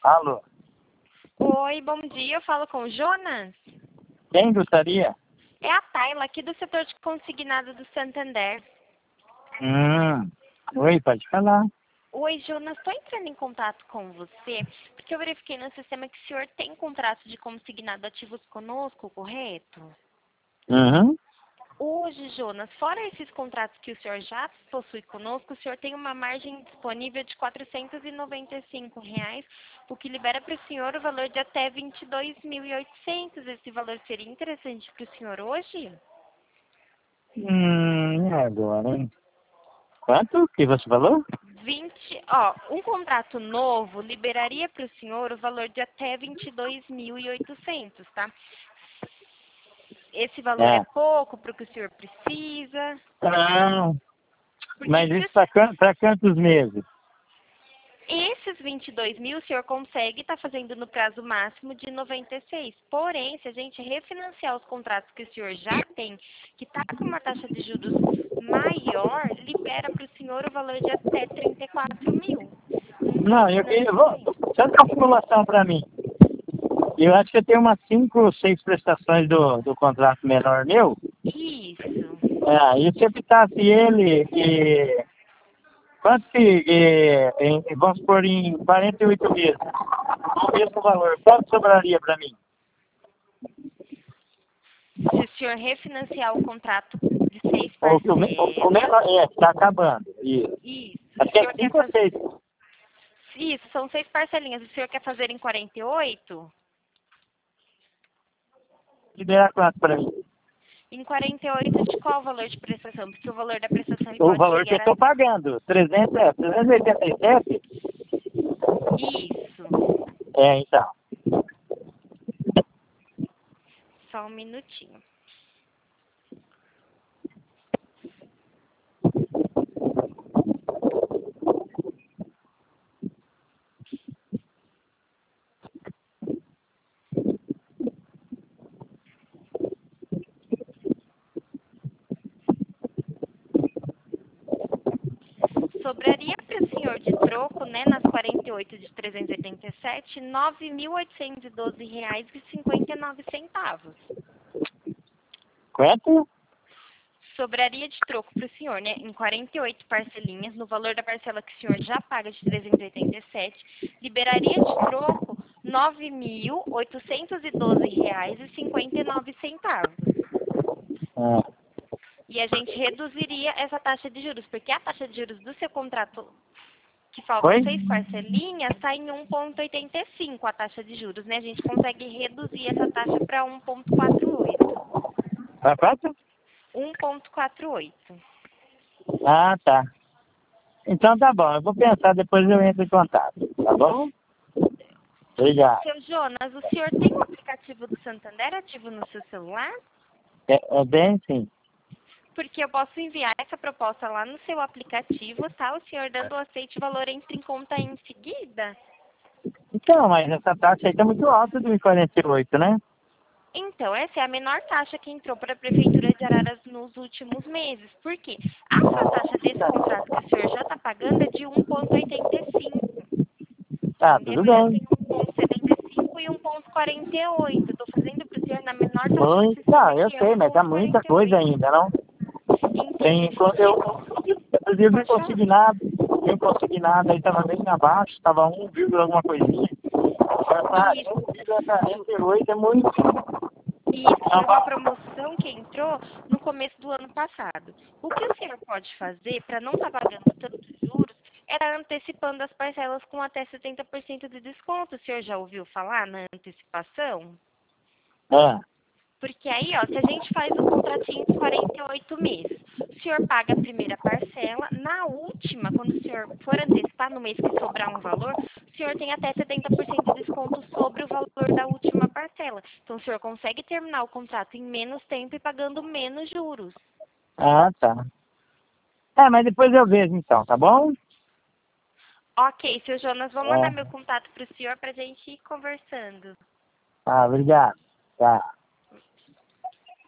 Alô? Oi, bom dia. Eu falo com o Jonas. Quem gostaria? É a Tayla, aqui do setor de consignado do Santander. Oi, pode falar. Oi, Jonas. Estou entrando em contato com você porque eu verifiquei no sistema que o senhor tem contrato de consignado ativos conosco, correto? Uhum. Hoje, Jonas, fora esses contratos que o senhor já possui conosco, o senhor tem uma margem disponível de R$ 495, o que libera para o senhor o valor de até 22.800. Esse valor seria interessante para o senhor hoje? E agora, hein? Quanto que você falou? Um contrato novo liberaria para o senhor o valor de até 22.800, tá? Esse valor é É. pouco para o que o senhor precisa? Não, mas Porque isso para quantos meses? esses 22 mil o senhor consegue estar fazendo no prazo máximo de 96. Porém, se a gente refinanciar os contratos que o senhor já tem, que está com uma taxa de juros maior, libera para o senhor o valor de até 34 mil. Não, eu vou... Só uma simulação para mim. Eu acho que eu tenho umas 5 ou 6 prestações do contrato menor meu. Isso. E se eu quitasse ele, quanto que, vamos pôr em 48 meses, o mesmo valor, quanto sobraria para mim? Se o senhor refinanciar o contrato de 6 O parcelas, menor, está acabando. Isso. isso. Acho O que é senhor quer 5 ou fazer... 6. Isso, são 6 parcelinhas. O senhor quer fazer em 48? Libera quanto para mim? Em 48 de qual valor de prestação? Porque o valor da prestação ele O pode valor que eu chegar a... estou pagando, 387? Isso. Então. Só um minutinho. Sobraria para o senhor de troco, né, nas 48 de 387, R$ 9.812,59. Quanto? Sobraria de troco para o senhor, né, em 48 parcelinhas, no valor da parcela que o senhor já paga de 387, liberaria de troco R$ 9.812,59. Ah, E a gente reduziria essa taxa de juros, porque a taxa de juros do seu contrato, que faltam Oi? 6 parcelinhas, está em 1,85 a taxa de juros, né? A gente consegue reduzir essa taxa para 1,48. Para quanto? 1,48. Ah, tá. Então tá bom, eu vou pensar, depois eu entro em contato, tá bom? Obrigado. Seu Jonas, o senhor tem o aplicativo do Santander ativo no seu celular? É bem sim. Porque eu posso enviar essa proposta lá no seu aplicativo, tá? O senhor dando o aceite, o valor entra em conta em seguida. Então, mas essa taxa aí tá muito alta do 1,48, né? Então, essa é a menor taxa que entrou para a Prefeitura de Araras nos últimos meses. Por quê? A sua taxa desse contrato que o senhor já está pagando é de 1,85. Tá, tudo Entendeu? Já bem. tem 1,75 e 1,48. Estou fazendo para o senhor na menor taxa do Muito, sistema, eu que é sei, mas tá muita coisa 1,48. ainda, não? Entende? Tem, eu não Pode falar. consegui nada, aí tava bem abaixo, tava 1, alguma coisinha. Agora Isso. 1,48 é muito. Isso foi uma promoção que entrou no começo do ano passado. O que o senhor pode fazer para não estar pagando tantos juros era antecipando as parcelas com até 70% de desconto. O senhor já ouviu falar na antecipação? É. Porque aí, ó, se a gente faz o contratinho de 48 meses, o senhor paga a primeira parcela, na última, quando o senhor for antecipar no mês que sobrar um valor, o senhor tem até 70% de desconto sobre o valor da última parcela. Então, o senhor consegue terminar o contrato em menos tempo e pagando menos juros. Ah, tá. Mas depois eu vejo então, tá bom? Ok, seu Jonas, vou mandar É. meu contato para o senhor para a gente ir conversando. Obrigado. Tá.